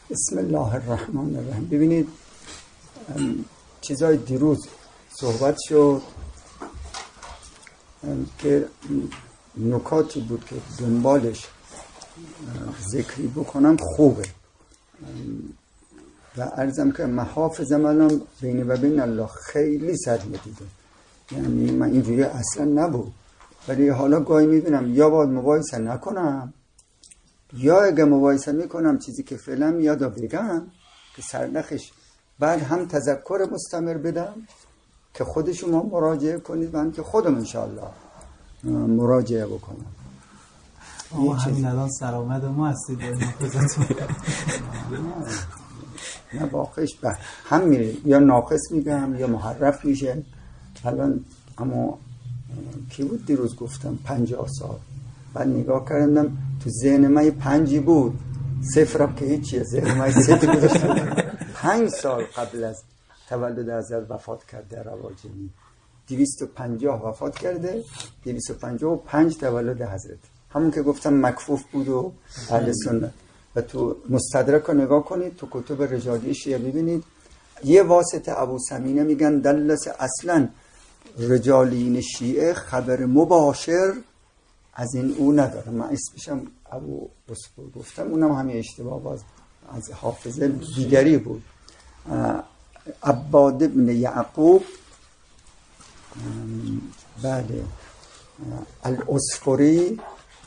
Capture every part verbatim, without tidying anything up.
بسم الله الرحمن الرحیم. ببینید چیزای دیروز صحبت شد که نکاتی بود که دنبالش ذکری بکنم خوبه و عرضم که محافظم الان بین و بین الله خیلی صدمه دیده. یعنی من اینجوری اصلا نبود، ولی حالا گاهی میبینم یا باید مباحثه نکنم یا اگه مباحثه میکنم چیزی که فعلا میادا بگم که سرنخش بعد هم تذکر مستمر بدم که خود شما مراجعه کنید و هم که خودم انشاءالله مراجعه بکنم. ما همین الان سرآمد ما هستید نه واقعش به هم میره، یا ناقص میگم یا محرف میشه. الان اما کی بود دیروز گفتم پنجاه سال بعد نگاه کردم تو ذهن من پنجی بود، صفرم که هیچیه، ذهن من صفر گذاشتم. پنج سال قبل از تولد حضرت وفات کرده رواجنی، دویست و پنجاه وفات کرده، دویست و پنجاه و پنج تولد حضرت، همون که گفتم مکفوف بود و اهل سنت. و تو مستدرک رو نگاه کنید، تو کتب رجالی شیعه ببینید یه واسطه ابو سمینه میگن دلس اصلا رجالین شیعه خبر مباشر از این او نداره. من اسمشم ابو بسپور گفتم، اونم همین اشتباه باز از حافظه دیگری بود. عباد ابن یعقوب، بله، الاسفری،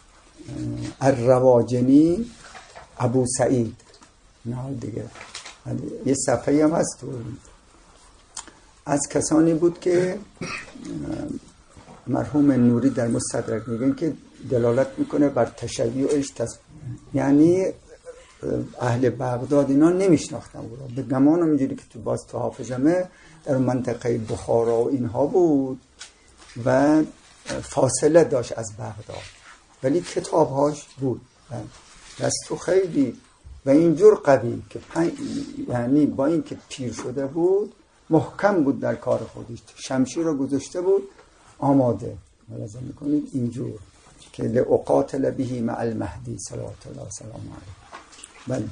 الرواجنی، ابو سعید. نه دیگه یه صفحه هم هست تو از کسانی بود که مرحوم نوری در مستدرک میگن که دلالت میکنه بر تشیعش تص... یعنی اهل بغداد اینا نمیشناختن او را. به گمانم اینجوری که تو باز تو حافظمه در منطقه بخارا و اینها بود و فاصله داشت از بغداد، ولی کتابهاش بود دستو خیلی و اینجور قوی که پن... یعنی با این که پیر شده بود محکم بود در کار خودش، شمشیر رو گذاشته بود آماده. ملاحظه میکنید اینجور که لأقاتل به مع المهدی صلوات الله سلام علیه. بله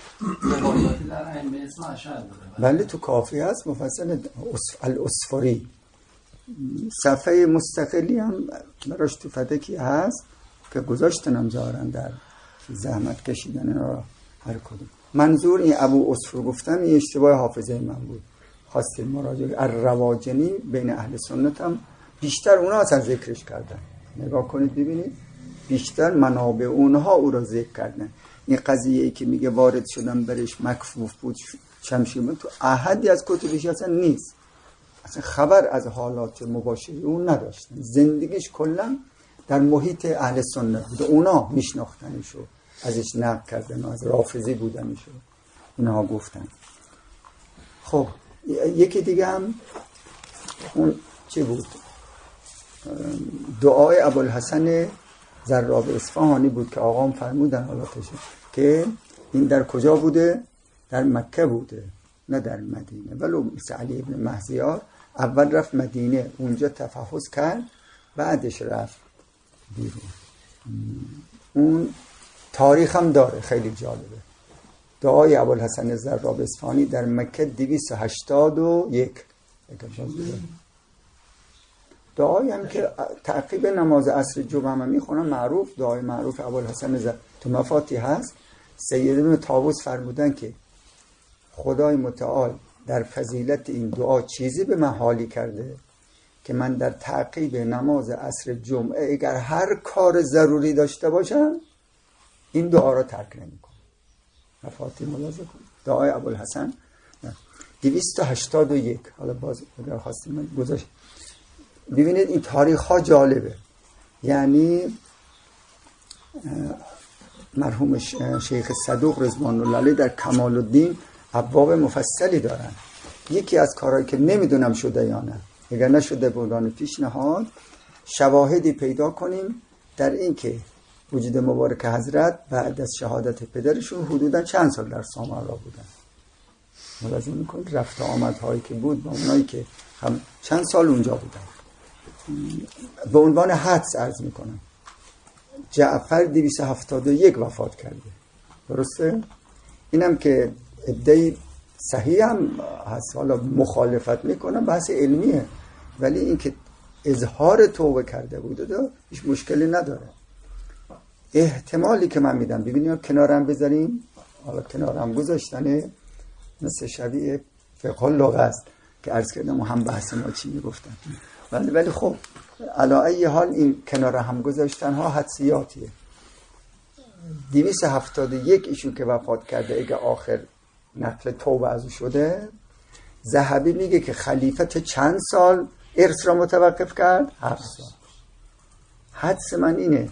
بله تو کافی هست مفصل الاسفری، صفحه مستقلی هم براش تو فدکی هست که گذاشتنم ظاهرن در زحمت کشیدن را هر کدوم. منظور این ابو اسفر گفتم این اشتباه حافظه من بود، خواستید مراجعه. الرواجنی بین اهل سنت هم بیشتر اونا اصلا ذکرش کردن، نگاه کنید ببینید بیشتر منابع اونها او را ذکر کردن. این قضیه ای که میگه وارد شدن برش مکفوف بود شمشیر من تو احدی از کتبش اصلا نیست، اصلا خبر از حالات مباشری اون نداشتن، زندگیش کلا در محیط اهل سنت بود، اونا میشناختنشو ازش نقل کردن و از رافضی بودنشو اینها گفتن. خب یکی دیگه هم اون چی بود؟ دعای ابوالحسن زراب اصفهانی بود که آقام فرمودن حالاتش که این در کجا بوده؟ در مکه بوده نه در مدینه. ولو مثل علی ابن مهزیار اول رفت مدینه، اونجا تفحص کرد، بعدش رفت بیرون. اون تاریخ هم داره خیلی جالبه. دعای ابوالحسن زراب اصفهانی در مکه دویست و هشتاد و یک. دعایی هم که تعقیب نماز عصر جمعه هم میخونم معروف، دعای معروف ابوالحسن زراب تو مفاتی هست. سیدنا طاووس فرمودن که خدای متعال در فضیلت این دعا چیزی به من حالی کرده که من در تعقیب نماز عصر جمعه اگر هر کار ضروری داشته باشم این دعا را ترک نمی‌کنم. مفاتی ملاحظه کنید. دعای ابوالحسن دویست و هشتاد و یک. حالا باز اگر خواستیم من گذاشت. ببینید این تاریخ ها جالبه. یعنی مرحوم شیخ صدوق رضوان الله علیه در کمال الدین ابواب مفصلی دارن. یکی از کارهایی که نمیدونم شده یا نه، اگر نشده بودان پیشنهاد شواهدی پیدا کنیم در این که وجود مبارک حضرت بعد از شهادت پدرشون حدوداً چند سال در سامرا بودن. ملاحظه میکنید رفت آمدهایی که بود با اونایی که هم چند سال اونجا بودن. به عنوان حدس عرض میکنم جعفر دویست و هفتاد و یک وفات کرده، درسته؟ اینم که ادعای صحیح هم هست، حالا مخالفت میکنم، بحث علمیه، ولی این که اظهار توبه کرده بود و هیچ مشکلی نداره. احتمالی که من میدم ببینیم کنارم بذاریم، حالا کنارم گذاشتنه مثل شبیه فقه اللغه است که عرض کردم هم بحث ما چی میگفتن، ولی ولی خب علی ای حال این کنار هم گذاشتن ها حدسیاتیه. دویست و هفتاد و یک ایشون که وفات کرده، اگه آخر نقل توبه از او شده، ذهبی میگه که خلیفت چند سال ارث را متوقف کرد؟ هفت سال. حدس من اینه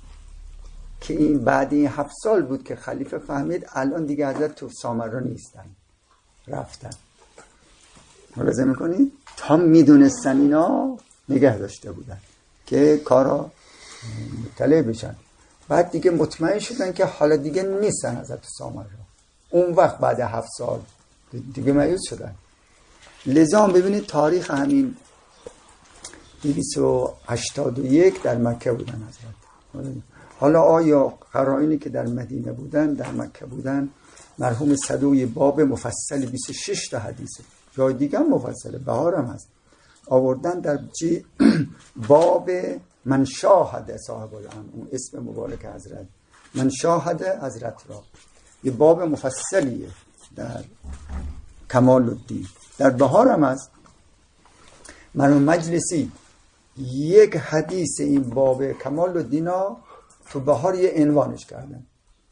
که این بعد این هفت سال بود که خلیفه فهمید الان دیگه حضرت تو سامرا نیستن، رفتن. ملاحظه میکنید؟ تا میدونستن اینا نگه داشته بودن که کارا مطلع بشن، بعد دیگه مطمئن شدن که حالا دیگه نیستن حضرت تو سامرا. اون وقت بعد هفت سال دیگه مایوس شدن. لذا ببینید تاریخ همین دویست و هشتاد و یک در مکه بودن حضرت. حالا آیا قرائنی که در مدینه بودن در مکه بودن، مرحوم صدوی باب مفصل بیست و شش تا حدیثه، جای دیگه هم مفصله، بهارم هست، آوردن در جی باب من شاهد صاحب الامر، اون اسم مبارک حضرت، من شاهد حضرت را، یه باب مفصلیه در کمال الدین. در بهارم هست، مرحوم مجلسی یک حدیث این باب کمال الدین ها تو بهار یه عنوانش کردن،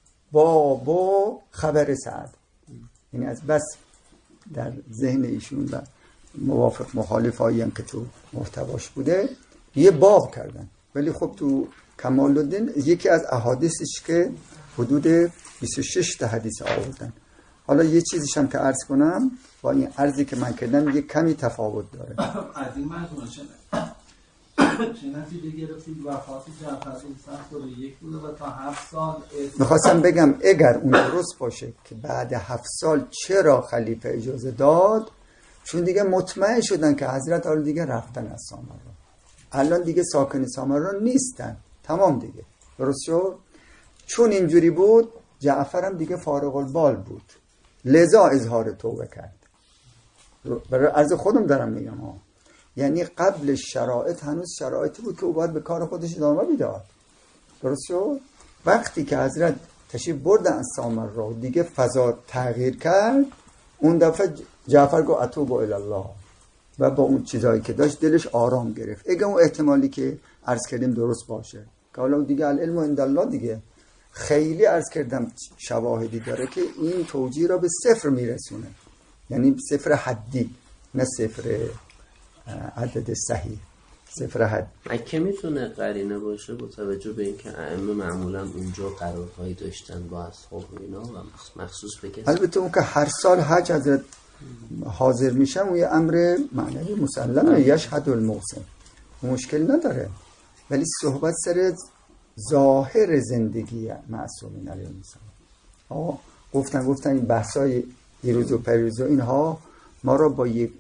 بابو خبر سعد. یعنی از بس در ذهن ایشون و موافق مخالف هایی هم که تو محتواش بوده یه باب کردن. ولی خب تو کمال الدین یکی از احادیثش که حدود بیست و شش تا حدیث آوردن. حالا یه چیزیش هم که عرض کنم، با این عرضی که من کردم یه کمی تفاوت داره. از این مجموعه چه نتیجه گرفتید؟ وفات جعفر صدر یک بوده و تا هفت سال میخواستم بگم اگر اون درست باشه که بعد هفت سال چرا خلیفه اجازه داد، چون دیگه مطمئن شدن که حضرت حالا دیگه رفتن از سامرا، الان دیگه ساکن سامرا نیستن، تمام دیگه، درست شد. چون اینجوری بود جعفر هم دیگه فارغ البال بود، لذا اظهار توبه کرد. برای عرض خودم دارم میگم ها، یعنی قبل شرایط هنوز شرایطی بود که او باید به کار خودش ادامه میداد، درست شد. وقتی که حضرت تشریف بردن از سامرا دیگه فضا تغییر کرد، اون دفعه جعفر گفت اتوب الی الله و با اون چیزایی که داشت دلش آرام گرفت. اگه اون احتمالی که عرض کردیم درست باشه، که حالا دیگه العلم عند الله دیگه، خیلی عرض کردم شواهدی داره که این توجیه را به صفر میرسونه، یعنی صفر حدی نه صفر عدد صحیح، صفر حد. مکه میتونه قرینه باشه با توجه به اینکه ائمه معمولا اونجا قرارهایی داشتن با اصحاب و اینا و مخصوص به کسی. البته اون که هر سال حج حضرت حاضر میشن اون یه امر معنوی مسلمه، یشهد المحسن، مشکل نداره، ولی صحبت سر ظاهر زندگی معصومین علیهم السلام. گفتن گفتن این بحثای دیروز و پریروز و اینها ما را با یک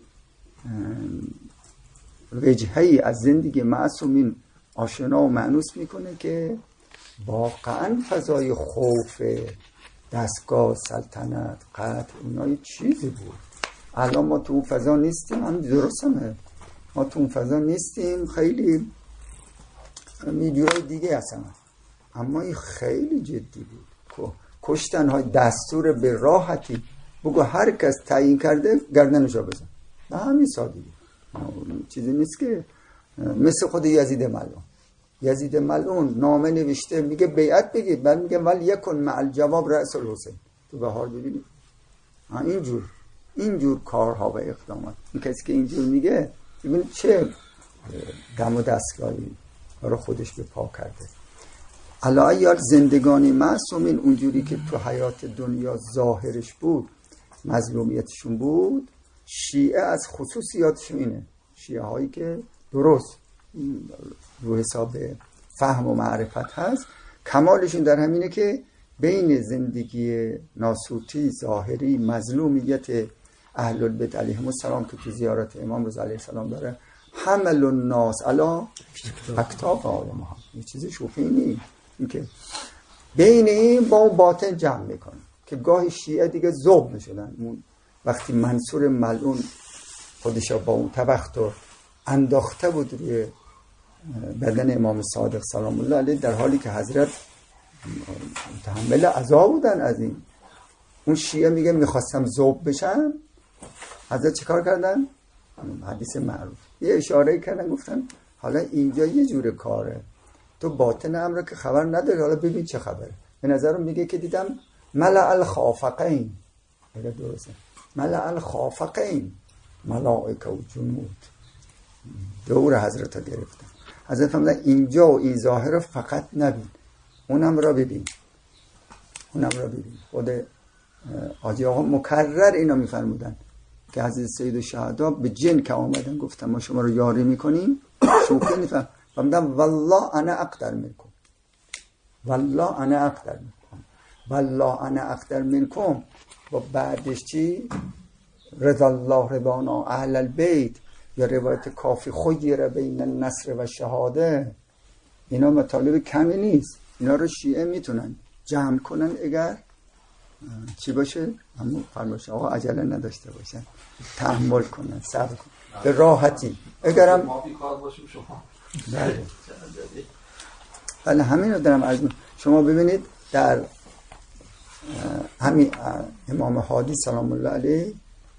وجهه‌ای از زندگی معصومین آشنا و مأنوس میکنه که واقعا فضای خوف، دستگاه، سلطنت، قتل، اینا یه چیزی بود. الان ما تو اون فضا نیستیم، هم درست همه ما تو اون فضا نیستیم، خیلی میجورای دیگه هستن، اما این خیلی جدی بود. کشتن های دستور به راحتی، بگو هر کس تعیین کرده گردنشو بزن، به همین سادگی، چیزی نیست که مثل خود یزید ملعون. یزید ملعون نامه نوشته میگه بیعت بگید، بعد میگه ولی یکن مع الجواب رأس الحسین. تو بهار ببینید اینجور اینجور کارها و اقدامات، این کسی که اینجور میگه ببینید چه دم و دستگاهی برای خودش به پا کرده. علایال زندگانی معصومین اونجوری که تو حیات دنیا ظاهرش بود مظلومیتشون بود، شیعه از خصوصیاتشون اینه، شیعه هایی که درست رو حساب فهم و معرفت هست، کمالشون در همینه که بین زندگی ناسوتی ظاهری مظلومیت اهل البیت علیهم السلام که تو زیارت امام رضا علیه السلام داره، حمل الناس علی اکتاف آل محمد، یه چیز شوخی نیست، این که بین این با اون باطن جمع میکنه که گاهی شیعه دیگه ذوب میشدن. اون وقتی منصور ملعون خودش با اون تبخت رو انداخته بود روی بدن امام صادق سلام الله علیه، در حالی که حضرت متحمل عذاب بودن از این، اون شیعه میگه میخواستم ذوب بشم، حضرت چه کار کردن؟ حدیث معروف یه اشاره کردن، گفتن حالا اینجا یه جور کاره، تو باطن امر که خبر نداری، حالا ببین چه خبره. به نظرم میگه که دیدم ملأ الخافقین، اگه درسته ملأ الخافقین، ملائکه و جنود دور حضرت ها گرفتن. حضرت فرمودن اینجا و این ظاهر فقط نبین، اونم را ببین، اونم را ببین. خود حاجی آقا مکرر اینا میفرمودن که حضرت سید الشهدا به جن که آمدن گفتن ما شما رو یاری میکنیم، شوخی نیستن، فرمودن والله انا اقدر منکم، والله انا اقدر منکم، والله انا اقدر منکم. و بعدش چی؟ رضا الله رضانا اهل البیت، یا روایت کافی خیر بین النصر و شهاده. اینا مطالب کمی نیست، اینا رو شیعه میتونن جمع کنن اگر چی باشه؟ اما فرماشه آقا عجله نداشته باشن، تحمل کنن، صبر کنن به راحتی. اگرم ما بیکار باشیم شما بله بله همین رو دارم عرض می‌کنم. شما ببینید در همین امام هادی سلام الله علیه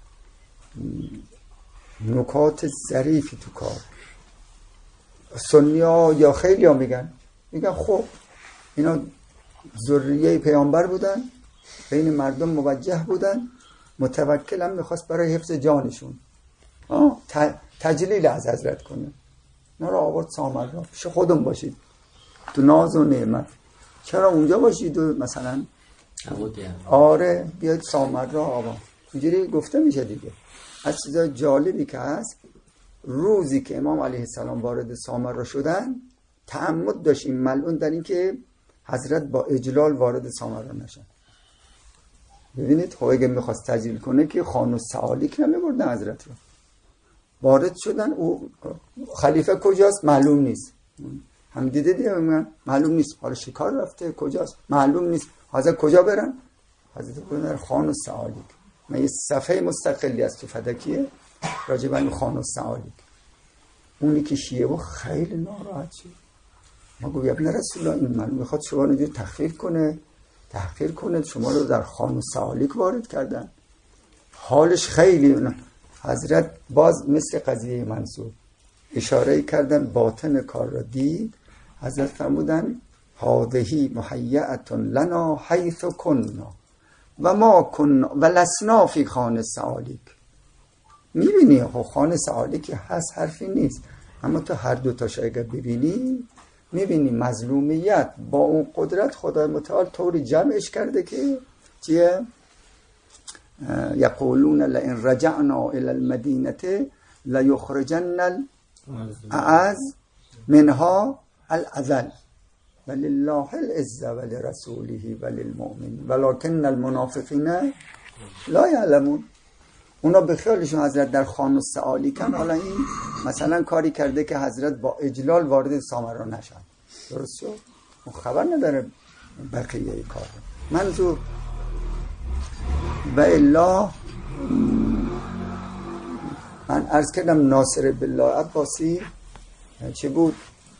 نکات ظریفی تو کار. سنی ها یا خیلی ها میگن میگن خب اینا ذریه پیامبر بودن، بین مردم موجه بودن، متوکل هم میخواست برای حفظ جانشون آه تجلیل از حضرت کنه. اینا رو آورد سامرا، پیش خودم باشید تو ناز و نعمت، چرا اونجا باشید و مثلا آره بیاید سامرا آقا اینجوری گفته میشه دیگه. از چیزای جالبی که هست، روزی که امام علیه السلام وارد سامرا شدن تعمد داشت این ملعون در این که حضرت با اجلال وارد سامرا نشن. ببینید خب اگه میخواست تجلیل کنه که خان و سعالیک نمیبردن حضرت رو، وارد شدن. او خلیفه کجاست معلوم نیست، هم دیده دیگه معلوم نیست، حالا شکار رفته کجاست معلوم نیست، حضرت کجا برن؟ حضرت بودن خان و سعالیک. من یه صفحه مستقلی از تو فدکیه راجع به خان و سعالیک. اونی که شیعه بود خیلی ناراحت شد. ما گفت ابن رسول الله این معلوم میخواد شما رو تخفیف کنه، تحقیر کنه، شما رو در خان و سعالیک وارد کردن. حالش خیلی. حضرت باز مثل قضیه منصور اشاره کردن، باطن کار را دید. حضرت فرمودن هذه محیعة لنا حیث کنا و ما کنا و لسنا فی خان سعالیک. میبینی خب خان سعالیک هست، حرفی نیست، اما تو هر دو تاش اگر ببینی میبینی مظلومیت با اون قدرت خدای متعال طوری جمعش کرده که چیه؟ یقولون لئن رجعنا الى المدینه لیخرجن الاعز منها الاذل ولله العزة ولرسوله وللمؤمنین ولکن المنافقین لا یعلمون. اونا به خیالشون حضرت در خان و سعالیکن، حالا این مثلا کاری کرده که حضرت با اجلال وارد سامرا نشن. درست شد؟ اون خبر نداره بقیه کار. منظور و الا من عرض کردم ناصر بالله عباسی چه بود؟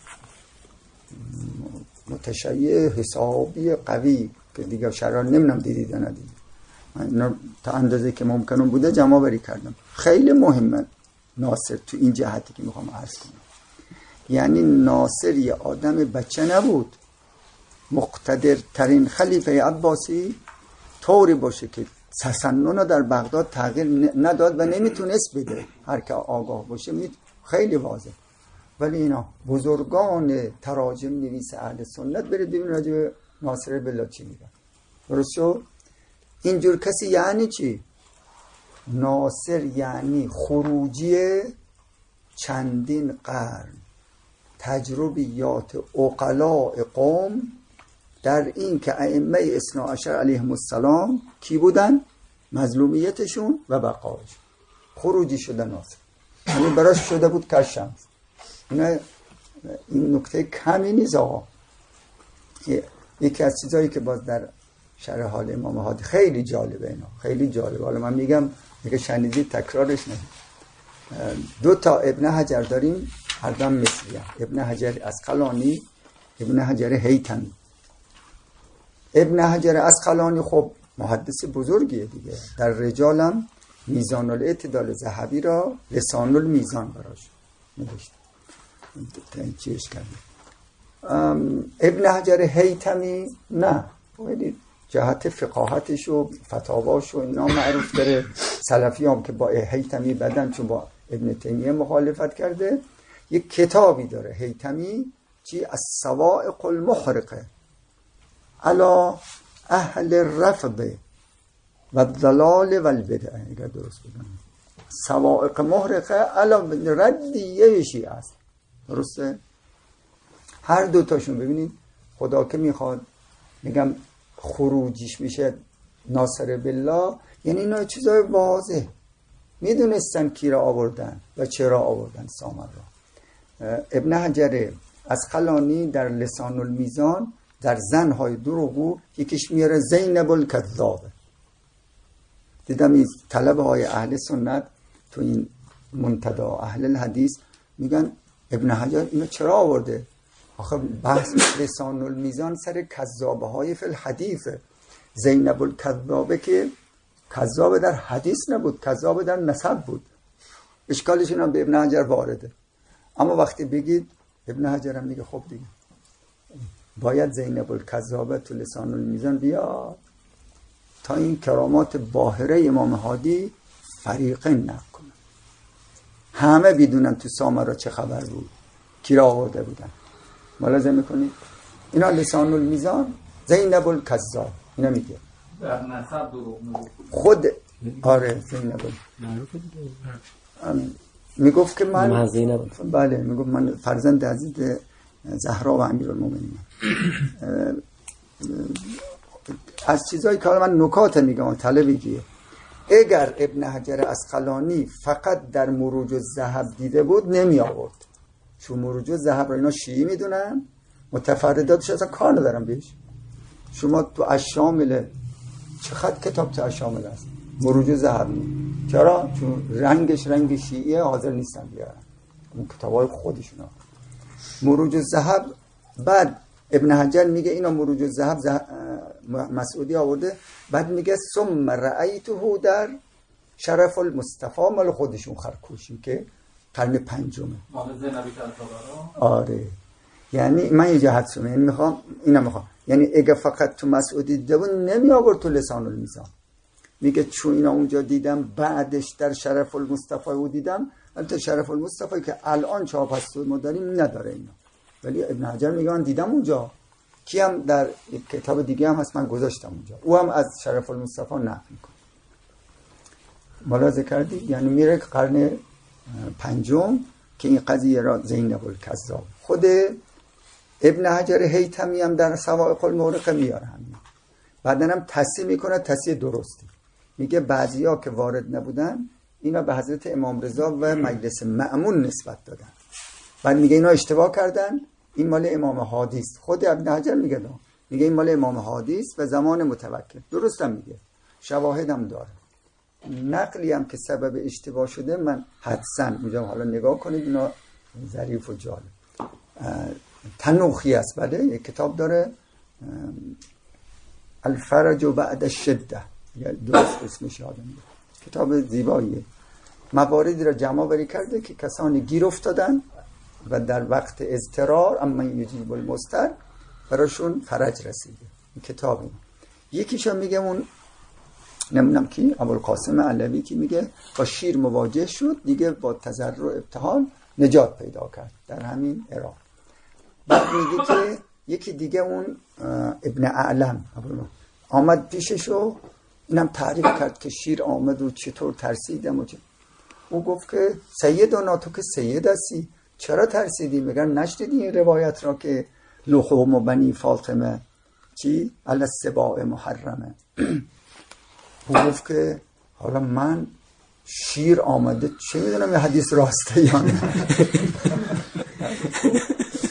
متشیع حسابی قوی که دیگه شرار نمیدونم دیدید یا ندید. من تا اندازه که ممکنون بوده جمع بری کردم. خیلی مهمه ناصر تو این جهتی که میخوام عرض کنم. یعنی ناصر یه آدم بچه نبود. مقتدر ترین خلیفه عباسی طوری باشه که تسنن رو در بغداد تغییر نداد و نمیتونست بده. هر که آگاه باشه خیلی واضح. ولی اینا بزرگان تراجم نویس اهل سنت برید ببین راجع به ناصر بالله چی میگن. درست شد؟ اینجور کسی یعنی چی؟ ناصر یعنی خروجی چندین قرن تجربیات عقلاء قوم در این که ائمه اثنا عشر علیهم السلام کی بودن؟ مظلومیتشون و بقایشون. خروجی شده ناصر، یعنی براش شده بود کشمس. اینا این نکته کمی نیست آقا. یکی از چیزایی که باز در شرح حال امام هادی خیلی جالبه، اینا خیلی جالبه. حالا من میگم میگه شنیدید تکرارش نمید. دو تا ابن حجر داریم، هر دو مثلی هم. ابن حجر اسقلانی، ابن حجر هیتمی. ابن حجر اسقلانی خب محدث بزرگیه دیگه، در رجالم میزان الاعتدال ذهبی را لسان المیزان براش نوشته. چیش کرده ابن حجر هیتمی نه، خیلی جهت فقاهتش و فتاواش و اینا معروف داره. سلفی هم که با هیتمی بدن چون با ابن تیمیه مخالفت کرده، یک کتابی داره هیتمی چی از الصواعق المحرقه علی اهل الرفض و الضلال و البدع، اگر درست بگم صواعق محرقه علی ردیه شیعه است. درسته؟ هر دو تاشون ببینید خدا که میخواد میگم خروجیش میشه ناصر بالله، یعنی اینا چیزای واضح میدونستن کی را آوردن و چرا آوردن سامر را. ابن حجر اسقلانی در لسان المیزان در زنهای دروغو یکیش میاره زینب الکذابه. دیدم این طلبه های اهل سنت تو این منتدا اهل الحدیث میگن ابن حجر اینو چرا آورده؟ آخه بحث لسان المیزان سر کذابه های فی الحدیثه. زینب الکذابه که کذاب در حدیث نبود، کذاب در نسب بود. اشکالش اینا به ابن حجر وارده. اما وقتی بگید ابن حجر هم میگه خب دیگه باید زینب الکذابه تو لسان المیزان بیاد تا این کرامات باهره امام هادی فریقین نقل کنن، همه بدونن تو سامرا چه خبر بود، کی را آورده بودن. ملاحظه میکنید اینا لسان المیزان زینب الکذاب اینا میگه در نسب دروغ میگه خود. آره زینب میگفت که من, من زینب بله میگفت من فرزند عزیز زهرا و امیرالمومنین. از چیزایی که من نکات میگم طلبیه. اگر ابن حجر اسقلانی فقط در مروج الذهب دیده بود نمی آورد، چون مروج الذهب رو اینا شیعی میدونن، متفرداتش اصلا کار ندارم بهش. شما تو الشامل چه خط کتاب تو الشامل هست مروج الذهب نی. چرا؟ چون رنگش رنگ شیعیه، حاضر نیستن بیارن اون کتابای خودشون. مروج الذهب بعد ابن حجر میگه اینا مروج الذهب زه... مسعودی آورده، بعد میگه ثم رأیته در شرف المصطفى مال خودشون خرکوشی که قرن پنجمه. مال زینبی کلتابرا. آره یعنی من یه جهت شما یعنی میخوام اینا میخوام یعنی اگه فقط تو مسعودی دیده بود نمی آورد تو لسان المیزان. میگه چون اینا اونجا دیدم بعدش در شرف المصطفى رو دیدم. البته شرف المصطفى که الان چاپ هست ما داریم نداره اینا، ولی ابن حجر میگه من دیدم اونجا. کی هم در کتاب دیگه هم هست من گذاشتم اونجا، او هم از شرف المصطفى نقل میکنه. ملاحظه کردید یعنی میره قرن پنجم که این قضیه را زینب الکذاب. خود ابن حجر هیتمی هم در صواعق المحرقه میاره همین. بعدن هم تصحیح میکنه تصحیح درستی. میگه بعضیا که وارد نبودن اینا به حضرت امام رضا و مجلس مأمون نسبت دادن، بعد میگه اینا اشتباه کردن، این مال امام هادی است. خود ابن حجر میگه دا. میگه این مال امام هادی است و زمان متوکل. درستم میگه، شواهدم داره. نقلی هم که سبب اشتباه شده من حدسن اونجا حالا نگاه کنید، اینا ظریف و جالب. تنوخی است. بله یک کتاب داره الفرج بعد الشده، درست اسمش یادم میاد، کتاب زیباییه. مواردی را جمع بری کرده که کسانی گیر افتادن و در وقت اضطرار اما یجیب المضطر براشون فرج رسیده. این کتابی یکیشون میگه اون نمیدونم کی، ابوالقاسم علوی که میگه با شیر مواجه شد دیگه با تضرع ابتهال نجات پیدا کرد در همین عراق. بعد میگه که یکی دیگه اون ابن اعلم آمد پیشش و اینم تعریف کرد که شیر آمد و چطور ترسیدم و چه. او گفت که سیدنا تو که سید هستی چرا ترسیدی؟ میگن نشدیدی این روایت را که لحوم و بنی فاطمه چی؟ علی السباع محرمه. او گفت که حالا من شیر آمده چه میدونم یه حدیث راسته یا نه. گفت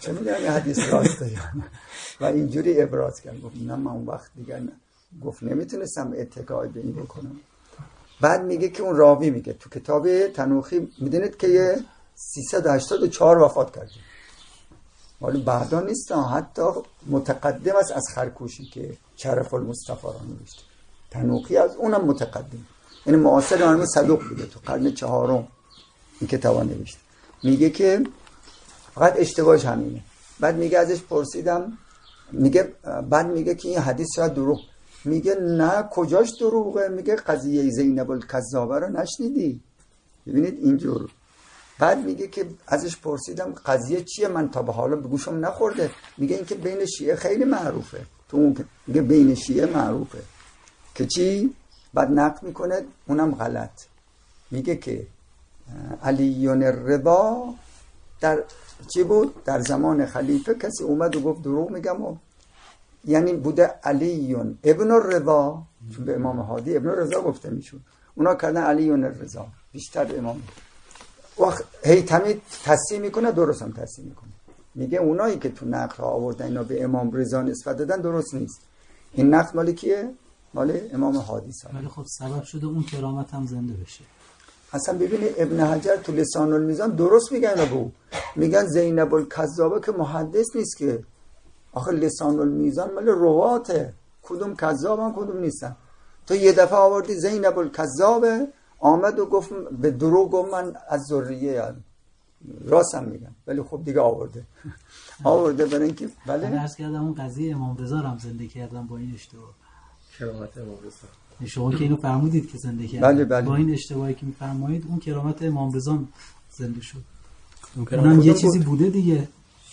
چه میدونم این حدیث راسته یا نه. و اینجوری ابراز کرد، گفت نه من اون وقت دیگه نه. گفت نمیتونستم اتکای به این بکنم. بعد میگه که اون راوی میگه تو کتاب تنوخی میدونید که سیصد و هشتاد و چهار وفات کرده، ولی بعدا نیست، حتی متقدم است از خرکوشی که شرف المصطفی را نوشته. تنوخی از اونم متقدم، یعنی معاصر آنم صدوق بوده، تو قرن چهارم این کتابا نوشته. میگه که فقط اشتباهش همینه. بعد میگه ازش پرسیدم، میگه بعد میگه که این حدیث شاید دروغ، میگه نه کجاش دروغه، میگه قضیه زینب الکذابه رو نشنیدی؟ ببینید اینجور. بعد میگه که ازش پرسیدم قضیه چیه، من تا به حالا به گوشم نخورده. میگه این که بین شیعه خیلی معروفه، تو اون میگه بین شیعه معروفه که چی. بعد نقل میکنه اونم غلط، میگه که علیون الرضا در چی بود، در زمان خلیفه کسی اومد و گفت دروغ میگم و یعنی بوده علیون ابن الرضا، چون به امام هادی ابن الرضا گفته میشود، اونا کردن علیون الرضا، بیشتر امام. وقت هیثمی تصحیح میکنه، درست هم تصحیح میکنه، میگه اونایی که تو نقل ها آوردن اینا به امام رضا نسبت دادن درست نیست. این نقل مال کیه؟ مال امام هادی سلام. ولی خب سبب شده اون کرامت هم زنده بشه. اصلا ببینید ابن حجر تو لسان المیزان درست میگن، ابو میگن زینب الکذابه که محدث نیست که، آخه لسان المیزان مال رواته، کدوم کذابن کدوم نیستن. تو یه دفعه آوردی زینب الکذابه، آمد و گفت به دروغ گفت من از ذریه یعنی. راستم میگم، ولی خب دیگه آورده آورده برای اینکه بله من عرض کردم اون قضیه امام رضا رو هم زنده کردم با این اشتباه. کرامت امام رضا شما که اینو فرمودید که زنده کردم، بله بله. با این اشتباهی که میفرمایید اون کرامت امام رضا زنده شد. اون اونم یه چیزی بوده دیگه،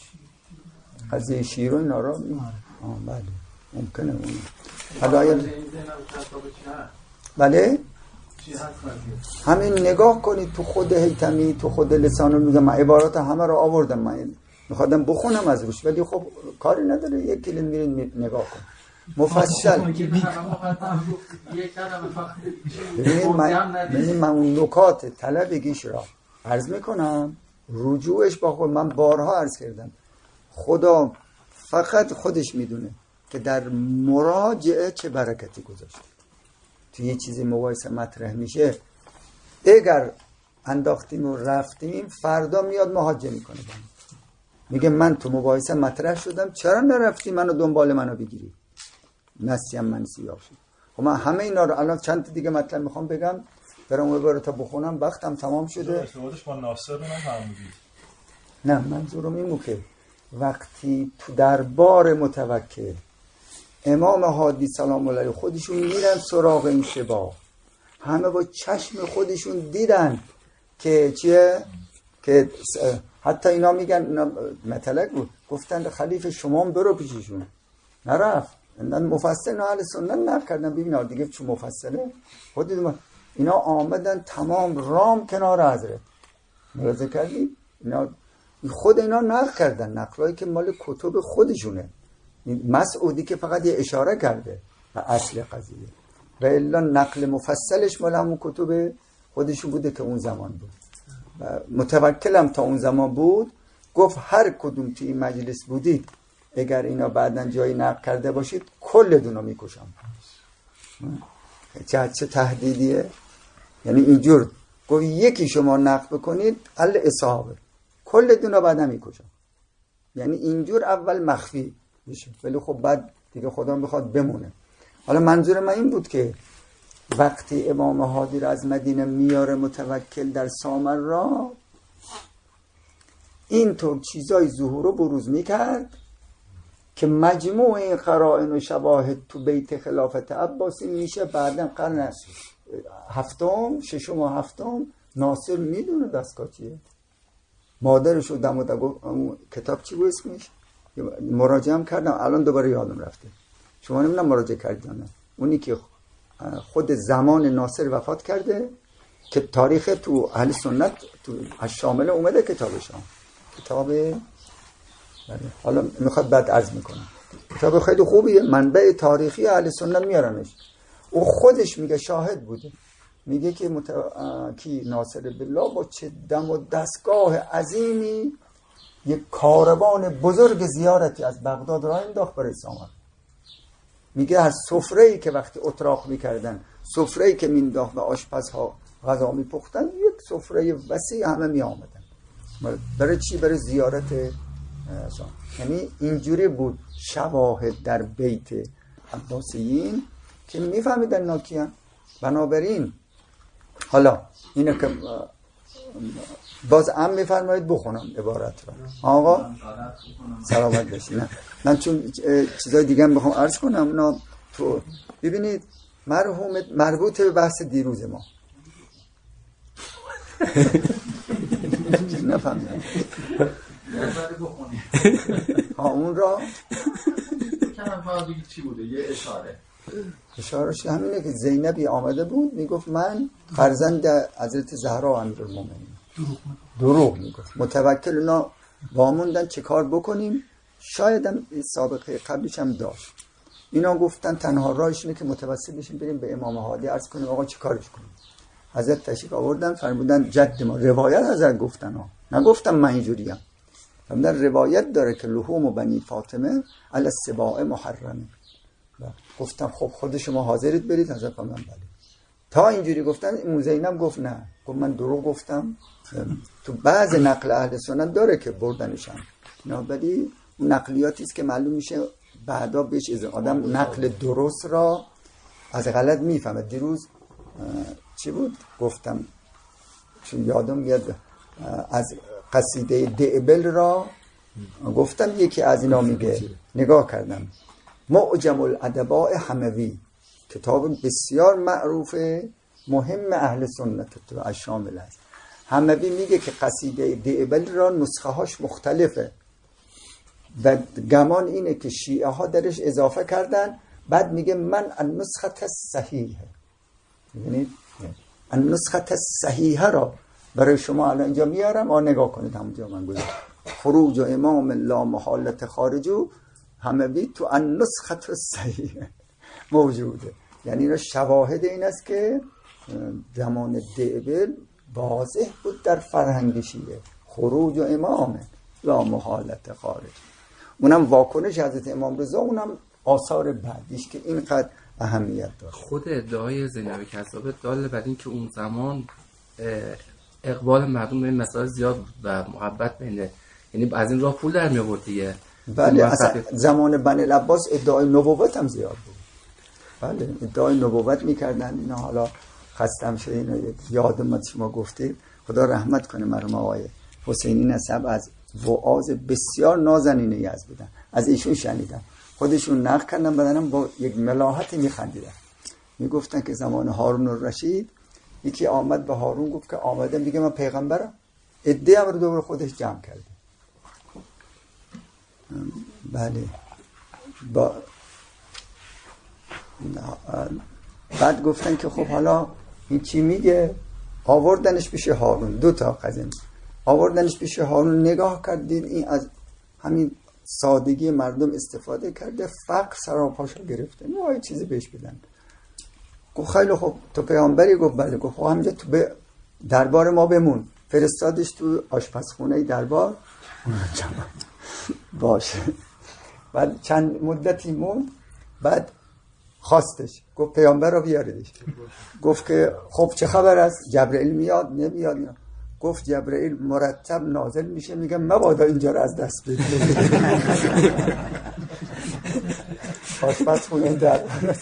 قضیه شیر و اینا را آره. آه بله ممکنه اون حالا آیا بله همین نگاه کنید تو خود هیثمی، تو خود لسان المیزان، من عبارات همه رو آوردم، من میخوادم بخونم از روش ولی خب کاری نداره، یک کلمه میرین نگاه کن مفصل. ببینید من ببینید من اون نکات طلبگیش را عرض میکنم، رجوعش با خود من بارها عرض کردم، خدا فقط خودش میدونه که در مراجعه چه برکتی گذاشته. تو یه چیزی مباحثه مطرح میشه، اگر انداختیم و رفتیم فردا میاد مهاجه میکنه بند. میگه من تو مباحثه مطرح شدم، چرا نرفتی منو دنبال منو بگیری؟ نسیم من سیاه شد. خب من همه اینا رو الان چند دیگه مطلب میخوام بگم، برام عباره تا بخونم، وقتم تمام شده. ارتباطش با ناصر رو نفهمیدید؟ نه منظورم اینه که وقتی تو دربار متوکل امام هادی سلام الله علیه خودشون میرن سراغ این شباب، همه با چشم خودشون دیدن که چیه، که حتی اینا میگن مطلق بود، گفتن خلیفه شما برو پیششون، نرفت. مفصل اهل سنت نقل کردن، ببین دیگه چون مفصله خودت اینا آمدن تمام رام کنار حضرت، ملاحظه کردی؟ اینا خود اینا نقل کردن، نقلایی که مال کتب خودشونه، مسعودی که فقط یه اشاره کرده و اصل قضیه، و الا نقل مفصلش مال همون کتب خودشون بوده که اون زمان بود. و متوکلم تا اون زمان بود، گفت هر کدوم توی این مجلس بودید اگر اینا بعدن جایی نقل کرده باشید کل دونو میکشم. چه چه تهدیدیه، یعنی اینجور گفت یکی شما نقل بکنید ال اصحابه کل دونو بعدا میکشم، یعنی اینجور اول مخفی میشه ولی خب بعد دیگه خدا بخواد بمونه. حالا منظور من این بود که وقتی امام هادی را از مدینه میاره متوکل در سامرا، اینطور چیزای ظهور و بروز میکرد که مجموع این قرائن و شواهد تو بیت خلافت عباسی میشه بعدن قرن هفتم ششم و هفتم. ناصر میدونه دستگاه چیه، مادرش رو دم و دم کتاب چی بود اسمش، مراجعه هم کردم الان دوباره یادم رفته، شما نمیدونم مراجعه کردید نه، اونی که خود زمان ناصر وفات کرده که تاریخ تو اهل سنت تو شامل اومده کتابشان، کتاب حالا میخواد بعد عرض میکنم، کتاب خیلی خوبیه، منبع تاریخی اهل سنت میارنش، او خودش میگه شاهد بوده، میگه که مت... کی ناصر بالله با چه دم و دستگاه عظیمی یک کاروان بزرگ زیارتی از بغداد راه انداخت برای سامر. میگه هر سفره‌ای که وقتی اتراق میکردن، سفره‌ای که مینداخت و آشپزها غذا میپختن، یک سفره وسیع همه میآمدن. برای چی؟ برای زیارت سامر. یعنی اینجوری بود شواهد در بیت عباسیین که میفهمیدن ناکیان. بنابراین حالا اینه که باز هم میفرمایید بخونم عبارت رو. آقا سلامت باشی. نه من چون چیزای دیگه هم بخوام عرض کنم اونا تو ببینید مرحوم مربوط به بحث دیروز ما نفهمیدم ها اون را کنم ها دیگه چی بوده یه اشاره اشارش همینه که زینبی آمده بود میگفت من فرزند حضرت زهرا امیرالمومنین. دروغ میگفت. متوکل اونا واموندن چه کار بکنیم. شاید هم سابقه قبلش هم داشت. اینا گفتن تنها راهش اینه که متوسل بشیم بریم به امام هادی عرض کنیم آقا چه کارش کنیم. حضرت تشریف آوردن فرمودن جد ما روایت حضرت گفتن ها نگفتم من اینجوریم. فرمودن روایت داره که لحوم و بنی فاطمه علی السباع محرمه. گفتم خب خود شما حاضرید برید؟ حضرت فرمودن بله. تا اینجوری گفتن ام زینب گفت نه. گفت من دروغ گفتم. تو بعض نقل اهل سنت داره که بردنشن نه، ولی اون نقلیاتی است که معلوم میشه بعدا بهش از آدم نقل درست را از غلط میفهمه. دیروز چی بود گفتم چون یادم میاد از قصیده دعبل را گفتم یکی از اینا میگه نگاه کردم معجم الادباء حموی کتاب بسیار معروف مهم اهل سنت تو الشامل است. حموی میگه که قصیده دعبل را نسخه هاش مختلفه و گمان اینه که شیعه ها درش اضافه کردن. بعد میگه من النسخه صحیحه، یعنی النسخه صحیحه را برای شما الان اینجا میارم آن نگاه کنید. همونجا من گذاشتم خروج و امام لا محالت خارجو حموی تو النسخه صحیحه موجوده. یعنی اینا شواهد این است که زمان دعبل واضح بود در فرهنگ شیعه خروج و امام لا محالت خارج. اونم واکنش حضرت امام رضا، اونم آثار بعدیش که اینقدر اهمیت داره. خود ادعای زینب کذابه داله بر این که اون زمان اقبال مردم به این مسائل زیاد بود و محبت بینه، یعنی از این راه پول در می آورد دیگه. بله اصلا زمان بنی العباس ادعای نبوت هم زیاد بود. بله ادعای نبوت میکردن اینا. حالا خستم شده اینا یادم اومد شما گفتید، خدا رحمت کنه مرحوم آقای حسینی نسب از وعاظ بسیار نازنینه یزد بودن. از ایشون شنیدم، خودشون نقل کردن، بدنم با یک ملاحتی میخندیدن. میگفتن که زمان هارون الرشید یکی آمد به هارون گفت که آمدم دیگه من پیغمبرم، عده هم رو دور خودش جمع کرده. بله با بعد گفتن که خب حالا این چی میگه؟ آوردنش پیش هارون. دو تا قضیه آوردنش پیش هارون، نگاه کردین این از همین سادگی مردم استفاده کرده، فقر سراپاشو گرفته، نه چیزی بهش بدن. گفت خیلی خب تو پیامبری؟ گفت بله. گفت خب همینجا تو به دربار ما بمون. فرستادش تو آشپزخونه دربار باشه. بعد چند مدتی موند، بعد خواستش گفت پیامبر رو بیاردش. گفت که خب چه خبر است؟ جبرئیل میاد نمیاد؟ گفت جبرئیل مرتب نازل میشه میگه مبادا اینجا رو از دست بدید. آشپزخونه دربار.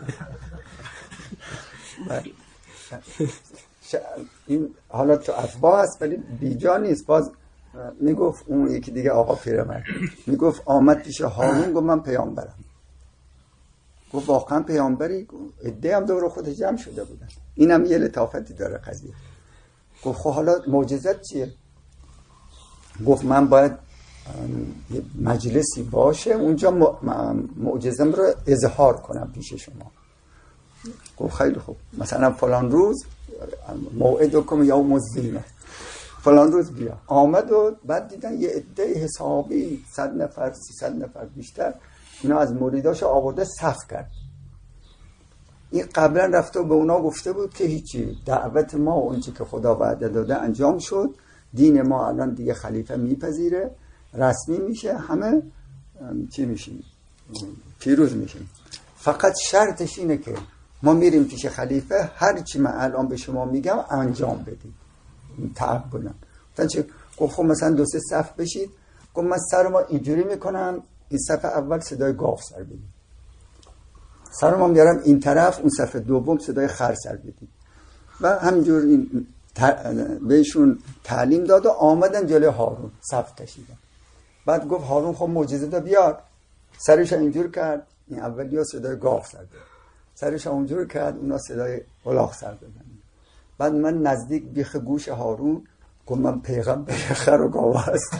این حالا تو افواه هست ولی بیجا نیست. باز میگفت اون یکی دیگه آقا پیرمرد میگفت آمد پیش هارون گفت من پیامبرم. گفت واقعا پیامبری؟ عده هم دور خودش جمع شده بودن. اینم یه لطافتی داره قضیه. گفت خب حالا معجزت چیه؟ گفت من باید یه مجلسی باشه اونجا معجزم رو اظهار کنم پیش شما. گفت خیلی خوب، مثلا فلان روز موعدکم یوم الزینه، فلان روز بیا. آمد و بعد دیدن یه عده حسابی صد نفر سیصد نفر بیشتر اینا از مریداشو آورده صف کرد. این قبلا رفته و به اونا گفته بود که هیچی، دعوت ما و اون چی که خدا وعده داده انجام شد، دین ما الان دیگه خلیفه میپذیره، رسمی میشه، همه چی میشیم؟ پیروز میشیم. فقط شرطش اینه که ما میریم پیش خلیفه، هر چی من الان به شما میگم انجام بدید. تعبدن. مثلا چه گفت خب مثلا دو سه صف بشید، گفت من سر ما اینجوری میکنم، این صف اول صدای گاو سر بدید، سر ما میارم این طرف، اون صف دوم صدای خر سر بدید. و همینجور این بهشون تعلیم داد و آمدن جلوی هارون صف کشیدن. بعد گفت هارون خب معجزه دا بیار. سرش اینجور کرد، این اولیا صدای گاو سر داد، سرش اونجور کرد، اونا صدای الاغ سر دادن. بعد من نزدیک بیخ گوش هارون گفت من پیغمبر خر و گاو هست.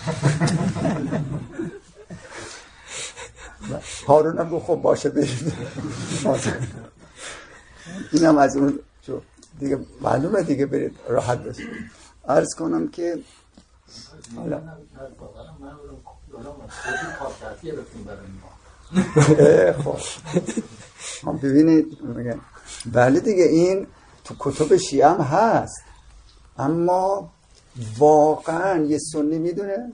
هارون هم گفت خب باشه برید. اینم از اون شو دیگه معلومه دیگه برید راحت بشید. عرض کنم که حالا خب هم ببینید بله دیگه این تو کتب شیعه هم هست، اما واقعا یه سنی میدونه،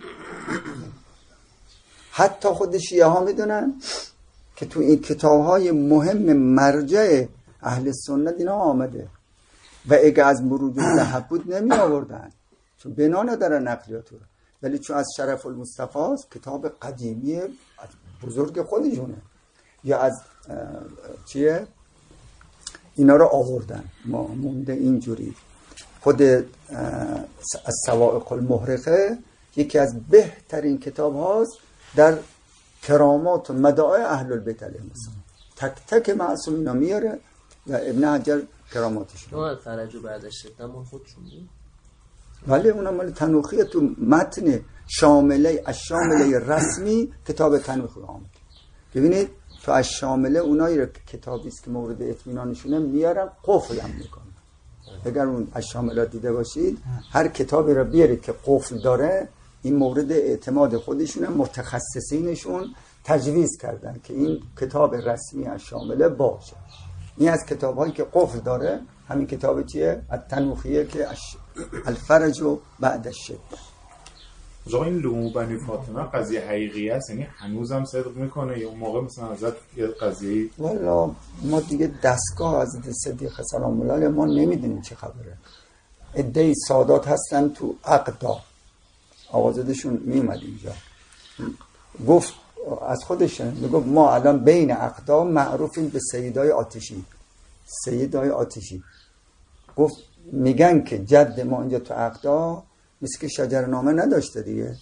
حتی خود شیعه ها میدونن که تو این کتاب های مهم مرجع اهل سنت اینا آمده و اگه از مروج ذهب بود نمی آوردن چون بنا ندارن نقلیات رو، ولی چون از شرف المصطفی است، کتاب قدیمی بزرگ خودشونه، یا از چیه اینا رو آوردن، ما مونده اینجوری. خود از صواعق المحرقه یکی از بهترین کتاب هاست در کرامات و مدائع اهل البیت علیهم السلام، تک تک معصومینا میاره و ابن حجر کراماتش رو از فرج و بعدش شدن ما خودشون بود، ولی اونم مال تنوخیه، تو متن شامله از شامله رسمی کتاب تنوخی آمد. ببینید تو از شامله اونایی رو کتابی است که مورد اطمینانشونه میارن، قفل هم میکنن. اگر اون از شاملات دیده باشید، هر کتابی رو بیارید که قفل داره، این مورد اعتماد خودشونه، متخصصینشون تجویز کردن که این کتاب رسمی از شامله باشه. این از کتاب‌هایی که قفل داره، همین کتاب چیه؟ التنوخیه که الفرج و بعد الشده. آقا این لومو بنی فاطمه قضیه حقیقی است، یعنی هنوزم صدق میکنه یا اون موقع مثلا ازت یه قضیه؟ والا ما دیگه دستگاه حضرت صدیق سلام الله علیه ما نمیدونیم چه خبره. عده‌ای سادات هستن تو عقدا، آوازدشون میومد اینجا، گفت از خودشون میگفت ما الان بین عقدا معروفیم به سیدای آتشی. سیدای آتشی گفت میگن که جد ما اینجا تو عقدا مثل که شجرنامه نداشته دیگه،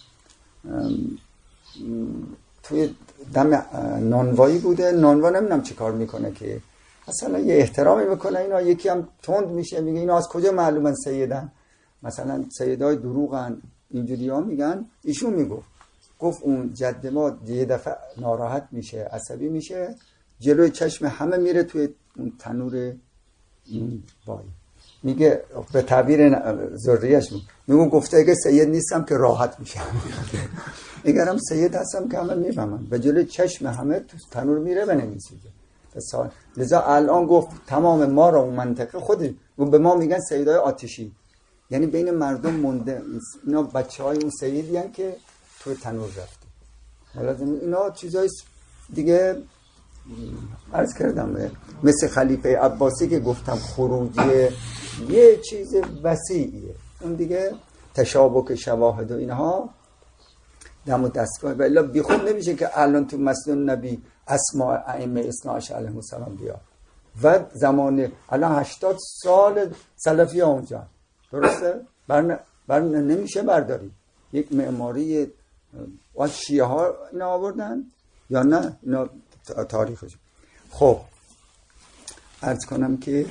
توی دم نانوایی بوده، نانوا نمیدونم چه کار میکنه که مثلا یه احترامی میکنه، اینا یکی هم تند میشه میگه اینا از کجا معلومن سیدن، مثلا سیدای دروغن، اینجوری ها میگن. ایشون میگفت گفت اون جد ما یه دفعه ناراحت میشه، عصبی میشه، جلوی چشم همه میره توی اون تنور وای، میگه به تعبیر ذریه‌اش میگه گفته اگه سید نیستم که راحت میشم، اگرم سید هستم که همه میفهمن، به جلوی چشم همه تو تنور میره بنویسیده. لذا الان گفت تمام ما را اون منطقه خودی به ما میگن سیدای آتشی، یعنی بین مردم مونده اینا بچه های اون سیدی هن که توی تنور رفته. لازم اینا چیزای دیگه عرض کردم، مثل خلیفه عباسی که گفتم خروجی یه چیز وسیعیه، اون دیگه تشابک شواهد و اینها دم و دستگاه، ولی بی خود نمیشه که الان تو مسجد نبی اسماء ائمه اثنا عشر علیهم السلام بیاد و زمان الان هشتاد سال سلفی ها اونجا، درسته؟ بر, بر نمیشه برداری یک معماری و شیعه ها اینا آوردن یا نه اینا تاریخش. خب عرض کنم که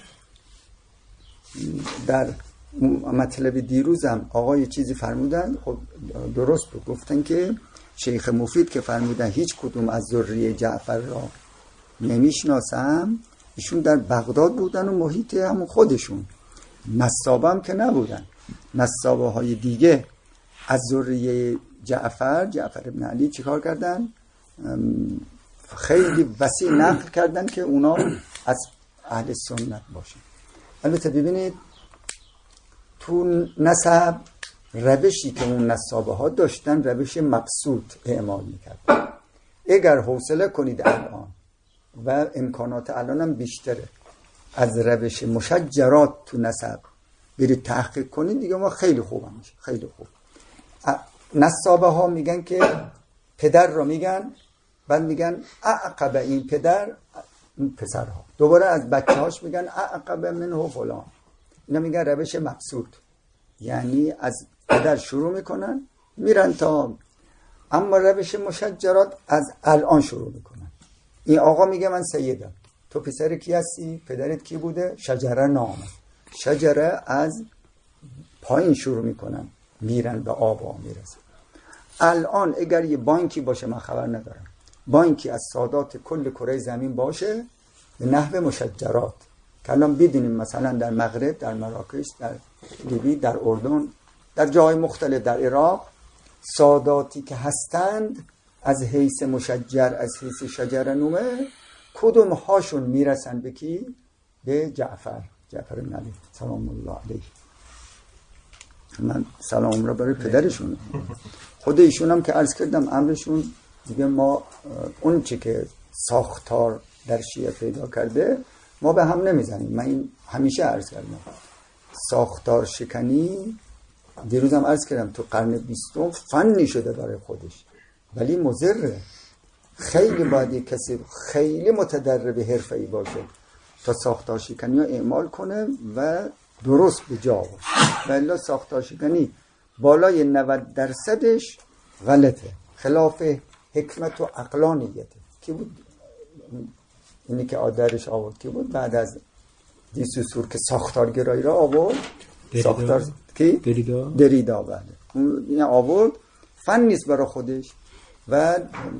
در مطلب دیروزم آقا یه چیزی فرمودن، خب درست بود، گفتن که شیخ مفید که فرمودن هیچ کدوم از ذریه جعفر را نمیشناسم، ایشون در بغداد بودن و محیط همون خودشون، نسابه هم که نبودن، نسابه های دیگه از ذریه جعفر جعفر ابن علی چیکار کردن؟ خیلی وسیع نقل کردن که اونا از اهل سنت باشن. البته ببینید تو نسب روشی که اون نسابه ها داشتن روش مبسوط اعمال میکرد. اگر حوصله کنید الان و امکانات الان هم بیشتره از روش مشجرات تو نسب برید تحقیق کنید دیگه ما خیلی خوب میشه، خیلی خوب. نسابه ها میگن که پدر رو میگن، بعد میگن اعقب این پدر، این پسرها دوباره از بچه هاش میگن اعقب منه فلان. اینا میگن روش مبسوط، یعنی از پدر شروع میکنن میرن تا، اما روش مشجرات از الان شروع میکنن. این آقا میگه من سیدم، تو پسر کی هستی؟ پدرت کی بوده؟ شجره نام. شجره از پایین شروع میکنن میرن به آبا میرسن. الان اگر یه بانکی باشه، من خبر ندارم، بانکی از سادات کل کره زمین باشه به نحو مشجرات که الان بدونیم مثلا در مغرب، در مراکش، در لیبی، در اردن، در جای مختلف، در عراق، ساداتی که هستند از حیث مشجر، از حیث شجر نومه، کدوم هاشون میرسن به کی؟ به جعفر، جعفر بن علی سلام الله علیه. من سلام را برای پدرشون، خود ایشون هم که عرض کردم امرشون دیگه، ما اون چی که ساختار در شیعه پیدا کرده ما به هم نمیزنیم. من این همیشه عرض کردم ساختار شکنی، دیروزم عرض کردم تو قرن بیستم فنی شده برای خودش ولی مضره. خیلی باید یک کسی خیلی متدرب حرفه‌ای باشه تا ساختار شکنی رو اعمال کنه و درست به جا باشه، ولی ساختار شکنی بالای نود درصدش غلطه، خلاف حکمت و عقلانیته. کی بود اینی که آدرش آورد؟ کی بود بعد از دیسوسور که ساختارگرایی را آورد؟ ساختار کی؟ دریدا. دریدا بله. این آورد، فن نیست برای خودش و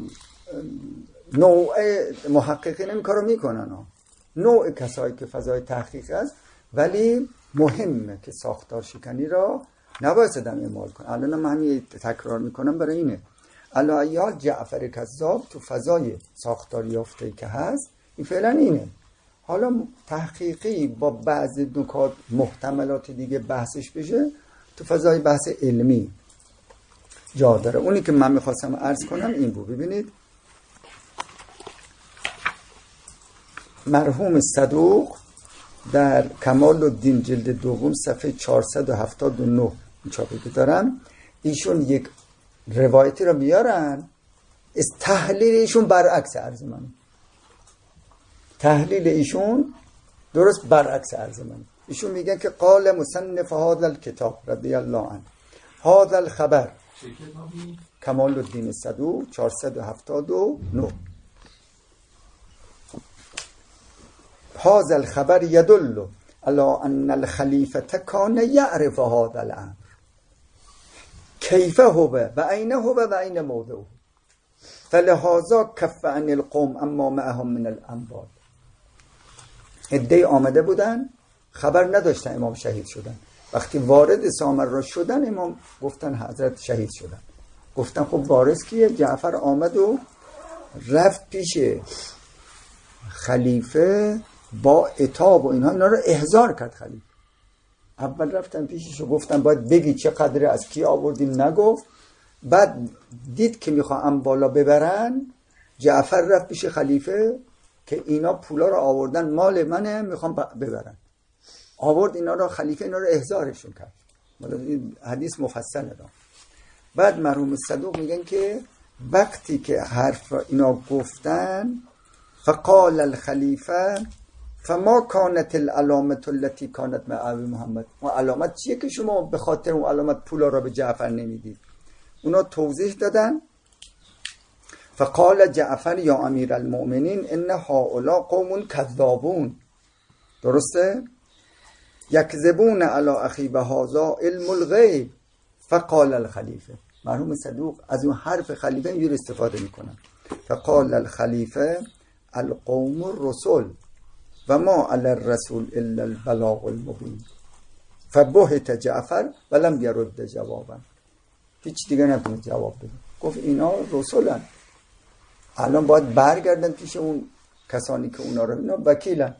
نوع محققین این کارو میکنن ها. نوع کسایی که فضای تحقیق است، ولی مهمه که ساختار شکنی را نباید دم اعمال کنه. الان من همین تکرار میکنم برای اینه. علایال جعفر کذاب تو فضای ساختار یافته که هست این فعلا اینه. حالا تحقیقی با بعض نکات محتملات دیگه بحثش بشه تو فضای بحث علمی جا داره. اونی که من میخواستم عرض کنم این بود. ببینید مرحوم صدوق در کمال الدین جلد دوم صفحه چهارصد و هفتاد و نه چاپی که دارم، ایشون یک روایتی را بیارن، از تحلیل ایشون برعکس عرض من، تحلیل ایشون درست برعکس عرض من. ایشون میگن که قال مصنف هذا الکتاب رضی الله عنه هذا الخبر، کمال الدین صدوق چهارصد و هفتاد و نه، هذا الخبر يدل على ان الخلیفه کان یعرف هذا الامر کیف هو و عین هو و عین موضعه فلهذا کف عن القوم اما معهم من الانبال. عده آمده بودن خبر نداشتن امام شهید شدن، وقتی وارد سامر را شدن امام گفتن حضرت شهید شدن. گفتن خب وارث کیه؟ جعفر آمد و رفت پیش خلیفه با عتاب و اینها، اینا رو احضار کرد خلیفه. اول رفتن پیشش و گفتن باید بگی چه قدره از کی آوردین، نگفت. بعد دید که میخوان بالا ببرن، جعفر رفت پیش خلیفه که اینا پولا رو آوردن مال منه میخوان ببرن. آورد اینا رو، خلیفه اینا رو احضارشون کرد. این حدیث مفصله دارم. بعد مرحوم صدوق میگن که وقتی که حرف را اینا گفتن فقال الخلیفه فما کانت العلامت التي کانت مع ابی محمد. اون علامت چیه که شما به خاطر اون علامت پولا را به جعفر نمیدید؟ اونا توضیح دادن. فقال جعفر یا امیر المؤمنین ان هؤلاء قوم کذابون، درسته؟ یکذبون علی اخی بهذا علم الغیب. فقال الخلیفه، مرحوم صدوق از اون حرف خلیفه اینجور استفاده میکنن. فقال الخلیفه القوم الرسول و ما علی الرسول الا البلاغ المبین. فبهت جعفر ولم يرد جوابا. هیچ دیگه نتونه جواب بده. گفت اینا رسولن، الان باید برگردن پیش اون کسانی که اونا رو اینا وکیلن.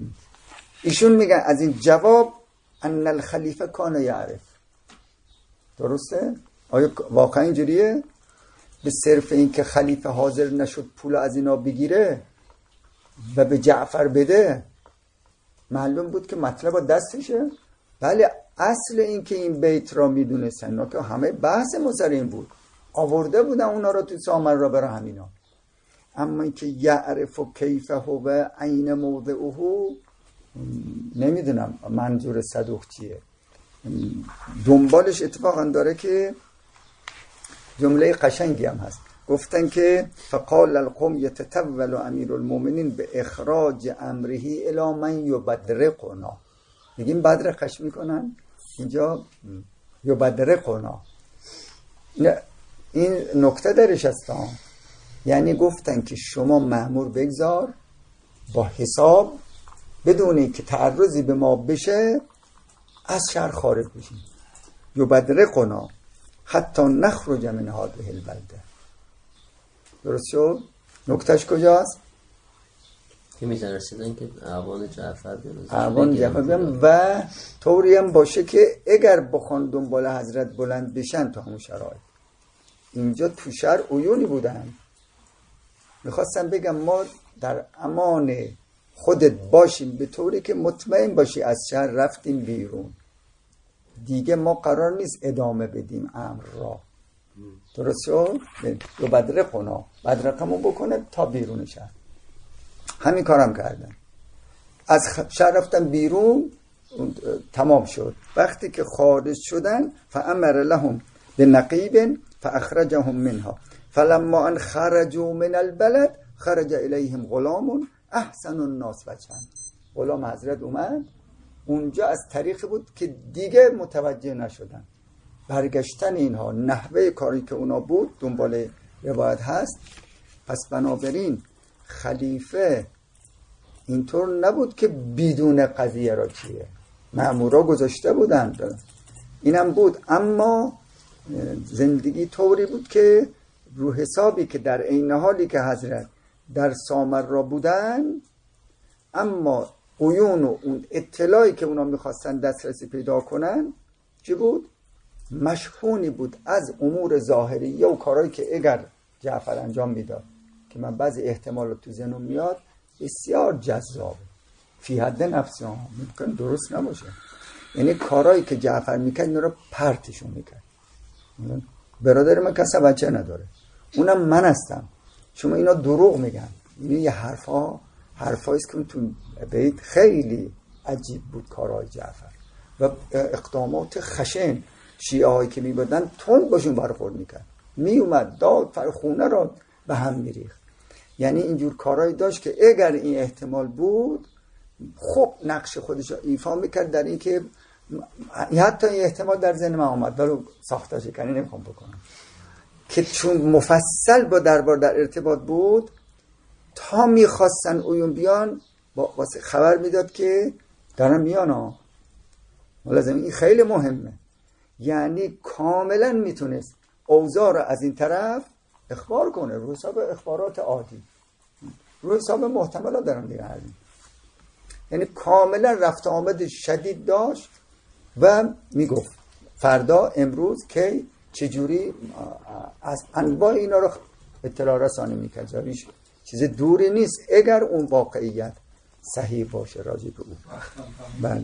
ایشون میگن از این جواب ان الخلیفه کان یعرف، درسته؟ آیا واقعا اینجوریه؟ به صرف این که خلیفه حاضر نشد پول از اینا بگیره و به جعفر بده معلوم بود که مطلب با دستشه؟ بله، اصل این که این بیت را میدونستن اینا که همه بحث مصر این بود، آورده بودن اونا را تو سامر را برای همینا. اما این که یعرف و کیفه و عین موضعه، نمیدونم منظور صدوق چیه. دنبالش اتفاقا داره که جمله قشنگی هم هست، گفتن که فقال القوم یتطول امیر المؤمنین به اخراج امره الی من یبدرقنا. میگیم بدرقش میکنن اینجا یبدرقنا. این نکته درش هست، یعنی گفتن که شما مأمور بگذار با حساب بدون اینکه تعرضی به ما بشه از شهر خارج بشیم. یبدرقنا حتی نخرج من هذه البلده. درست شد؟ نکتهش کجاست؟ که می‌درسیدن که اعوان جعفر بیان، اعوان جعفر بیان و طوری هم باشه که اگر بخوان دنبال حضرت بلند بشن تو همون شرایط. اینجا تو شهر عیونی بودن، میخواستم بگم ما در امان خودت باشیم به طوری که مطمئن باشی از شهر رفتیم بیرون، دیگه ما قرار نیست ادامه بدیم امر را. درست شد؟ دو بدرقنا بدرقمون بکنه تا بیرون شهر. همین کارم کردن، از شهر رفتن بیرون، تمام شد. وقتی که خارج شدن فامر لهم بنقیب فاخرجهم منها فلما ان خرجوا من البلد خرج الیهم غلام احسن الناس وجها. غلام حضرت اومد اونجا، از طریقی بود که دیگه متوجه نشدن. برگشتن اینها نحوه کاری که اونا بود دنبال روایت هست. پس بنابراین خلیفه اینطور نبود که بدون قضیه را چیه، مأمورا گذاشته بودند، اینم بود. اما زندگی طوری بود که رو حسابی که در عین حالی که حضرت در سامر را بودن، اما قیون و اون اطلاعی که اونا میخواستن دسترسی پیدا کنن چی بود؟ مشحونی بود از امور ظاهریه و کارهایی که اگر جعفر انجام میداد، که من بعضی احتمالات تو ذهنم میاد بسیار جذابه، فی حد نفسی ها ممکن درست نباشه. یعنی کارهایی که جعفر میکرد اینا رو پرتشون میکرد. برادر من کسی بچه نداره، اونم من هستم، شما اینا دروغ میگن. این یه حرفا حرفاییست که تو بیت خیلی عجیب بود کارهای جعفر و اقدامات خشن. شیعه هایی که میبادن تند باشون برخورد میکرد، میومد داد فرخونه را به هم میریخت. یعنی اینجور کارهایی داشت که اگر این احتمال بود خب نقش خودش ایفا میکرد در این که حتی این احتمال در ذهن من آمد، ولی ساخته شکنی نمیخوام بکنم، که چون مفصل با دربار در ارتباط بود تا میخواستن اویون بیان با واسه خبر میداد که دارن میان ها. لازم این خیلی مهمه، یعنی کاملا میتونست اوضاع رو از این طرف اخبار کنه رو حساب اخبارات عادی، رو حساب محتملات دارم دیگه هردیم. یعنی کاملا رفت آمد شدید داشت و میگفت فردا امروز که چجوری از انواع اینا رو اطلاع رسانی میکرد. جاریش چیز دوری نیست اگر اون واقعیت صحیح باشه راجع به اون. بله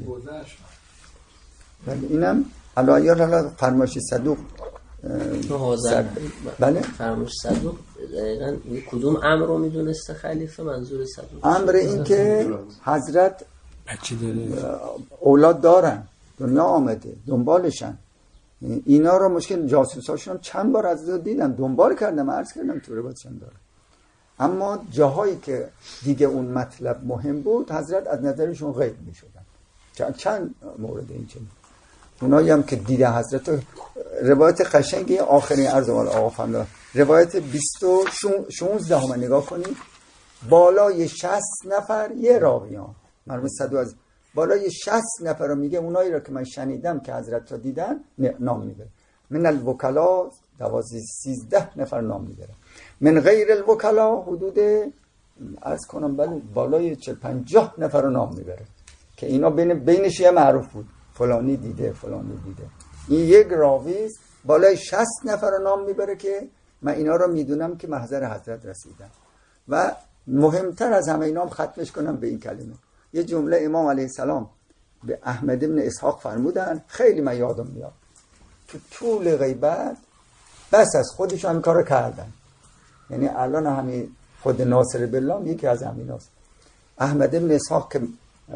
بله اینم علایه حالا فرمایش صدوق صد... بله فرمایش صدوق دقیقاً کدوم امر رو میدونسته خلیفه؟ منظور صدوق امر این که حضرت اولاد دارن، دنیا آمده، دنبالشن. اینا رو مشکل جاسوساشون چند بار از دو دیدم، دنبال کردم، عرض کردم تو روایتشون داره. اما جاهایی که دیگه اون مطلب مهم بود حضرت از نظرشون غیب می شدن. چند, چند مورد این چنین اونایی هم که دیده حضرت. روایت قشنگی آخرین عرض مال آقا فهمده، روایت بیست و شانزده هم نگاه کنید، بالای شصت نفر یه راویان مرموم صدو از بالای شصت نفر رو میگه اونایی رو که من شنیدم که حضرت را دیدن نام میبره. من الوکلا دوازده سیزده نفر نام میبره، من غیر الوکلا حدود عرض کنم بله بالای چل پنجاه نفر رو نام میبره که اینا بین بینش یه معروف بود، فلانی دیده فلانی دیده. این یک راوی بالای شصت نفر رو نام میبره که من اینا رو میدونم که محضر حضرت رسیدن. و مهمتر از همه اینام ختمش کنم به این کلمه. یه جمله امام علیه السلام به احمد ابن اسحاق فرمودن، خیلی من یادم میاد. تو طول غیبت بس از خودشون همین کار رو کردن. یعنی الان همین خود ناصر بالله یکی از همیناست. احمد ابن اسحاق که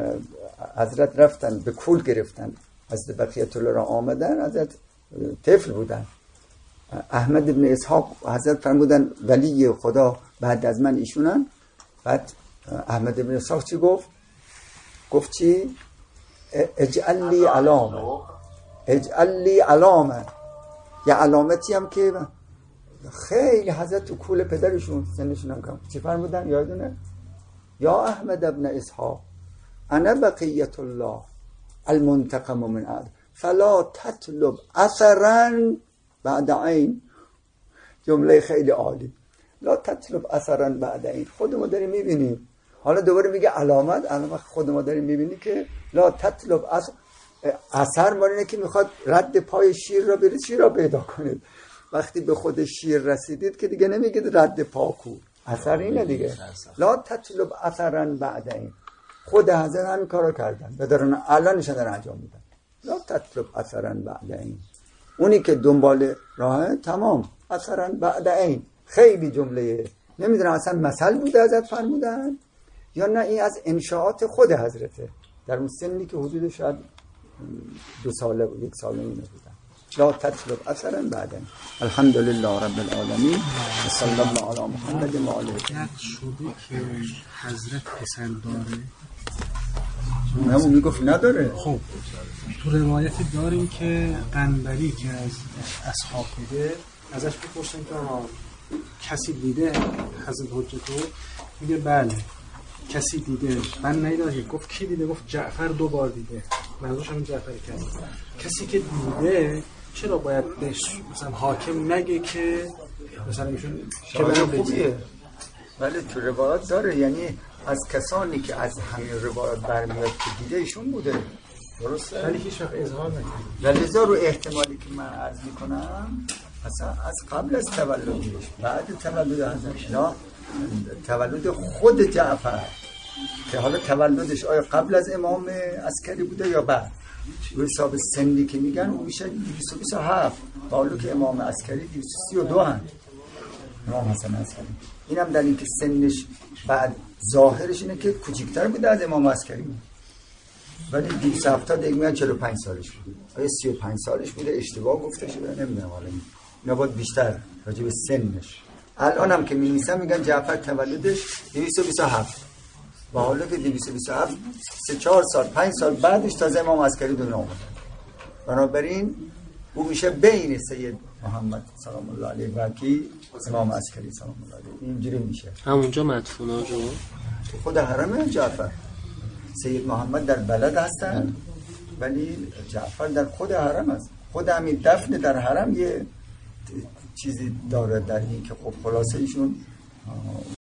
حضرت رفتن به کول گرفتن از بقیت الله را آمدن، حضرت طفل بودن. احمد ابن اسحاق حضرت فرمودن ولی خدا بعد از من ایشونن. بعد احمد ابن اسحاق چی گفت؟ گفت چی؟ اجعل لی علامه، اجعل لی علامه، یه علامتی هم که خیلی حضرت تو کول پدرشون سنشون هم کم. چی فرمودن یادونه؟ یا احمد ابن اسحاق انا بقیت الله المنتقم من آدم فلا تطلب اثرا بعد عین. جمله خیلی عالی. لا تطلب اثرا بعد عین. خود ما داریم میبینیم، حالا دوباره میگه علامت. علامت خود ما داریم میبینی که لا تطلب اثر. اثر مال اینه که میخواد رد پای شیر را برید، شیر را پیدا کنید. وقتی به خود شیر رسیدید که دیگه نمیگید رد پا کو، اثر اینه دیگه. لا تطلب اثرا بعد عین. خود حضرت همین کارو کردن و دارن الانش دارن انجام میدن. لا تطلب اثرا بعد عین. اونی که دنبال راهه تمام اثرا بعد عین. خیلی جمله نمیدونم اصلا مثل بوده حضرت فرمودن یا نه این از انشاءات خود حضرته در اون سنی که حدود شاید دو ساله بود، یک ساله اینه بودن. لا تطلب اثرا بعد عین. الحمدلله رب العالمین و صلی الله علی محمد و آله. نقل شده که حضرت پسر داره؟ نه اون میگفت نداره. خب تو روایتی داریم که قنبری که از اصحاب بوده ازش بپرسن که آها کسی دیده حضرت حجتو؟ میگه بله کسی دیده. من ندیدم. گفت کی دیده؟ گفت جعفر دو بار دیده. منظورش همین جعفر کرد. کسی که دیده چرا باید بهش مثلا حاکم نگه که مثلا ایشون شاید خوبیه؟ ولی تو روایات داره، یعنی از کسانی که از همین روایات برمیاد که دیده ایشون بوده. درسته؟ ولی هیچ وقت اظهار نکنه. ولی لذا رو احتمالی که من عرض میکنم اصلا از قبل از تولدش، بعد تولد حضرت، نه تولد خود جعفر که حالا تولدش آیا قبل از امام عسکری بوده یا بعد؟ به حساب سنی که میگن اون میشه دویست و بیست و هفت، حالا که امام عسکری دویست و سی و دو هست، امام حسن عسکری. اینم در این که سنش بعد ظاهرش اینه که کوچکتر بوده از امام عسکری، ولی دویست و هفتاد دیگه میگن چهل و پنج سالش بوده. آیا سی و پنج سالش بوده اشتباه گفته شده نمیدونم. حالا اینا باید بیشتر راجع به سنش. الان هم که می‌نویسن میگن جعفر تولدش دویست و بیست و هفت، و حالا که دویست و بیست و هفت سه چهار سال پنج سال بعدش تازه امام عسکری دنیا آمد. بنابراین او میشه بین سید محمد سلام الله علیه و کی امام عسکری سلام الله علیه. اینجوری میشه. همونجا مدفونا جو تو خود حرم جعفر سید محمد در بلد هستن ولی جعفر در خود حرم است. خود همین دفن در حرم یه چیزی داره در این که خب خلاصه ایشون